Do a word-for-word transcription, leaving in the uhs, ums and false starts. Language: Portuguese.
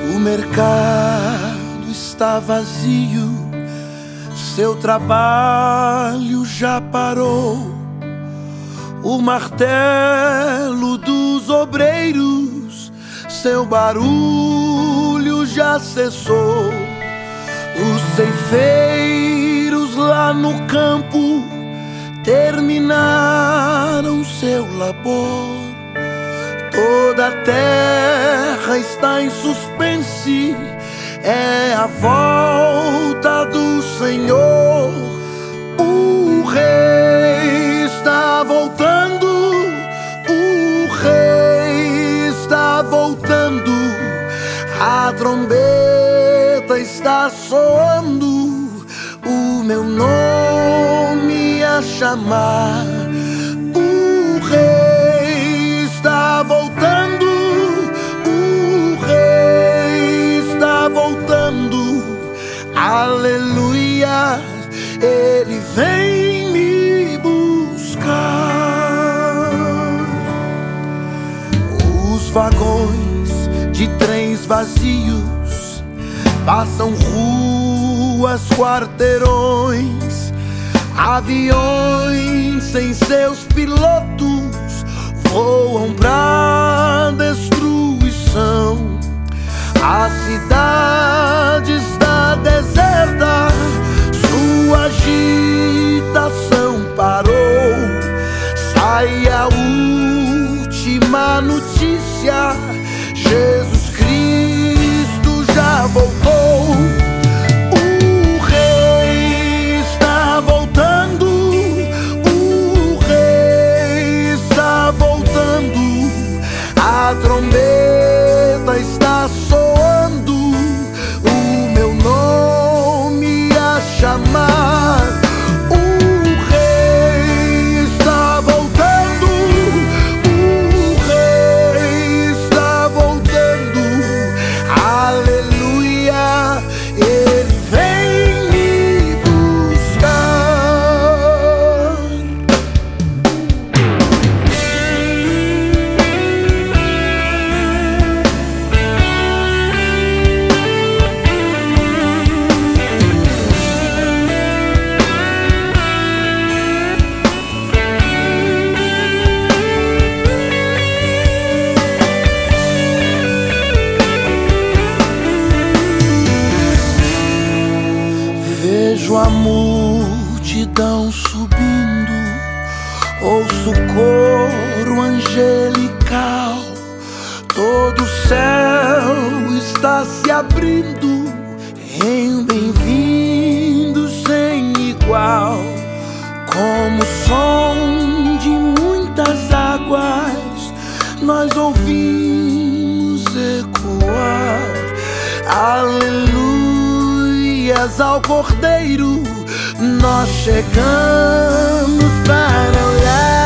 O mercado está vazio, seu trabalho já parou. O martelo dos obreiros, seu barulho já cessou. Os ceifeiros lá no campo terminaram seu labor. Toda a terra está em suspense, é a volta do Senhor. O Rei está voltando, o Rei está voltando. A trombeta está soando, o meu nome a chamar. O Rei está voltando, o Rei está voltando. Aleluia, Ele vem me buscar. Os vagões de trens vazios passam ruas, quarteirões. Aviões sem seus pilotos voam pra destruição. A cidade está deserta, sua agitação parou. Sai a última notícia: Jesus Cristo já voltou. O Rei está voltando, o Rei está voltando. A trombeta está soando, o meu nome a chamar. O Rei está voltando, o Rei está voltando. Aleluia, Ele vem me buscar. Vejo a multidão subindo, ouço o coro angelical. Todo o céu está se abrindo em um bem-vindo sem igual. Como o som de muitas águas, nós ouvimos ecoar. Aleluias ao Cordeiro, nós chegamos para olhar.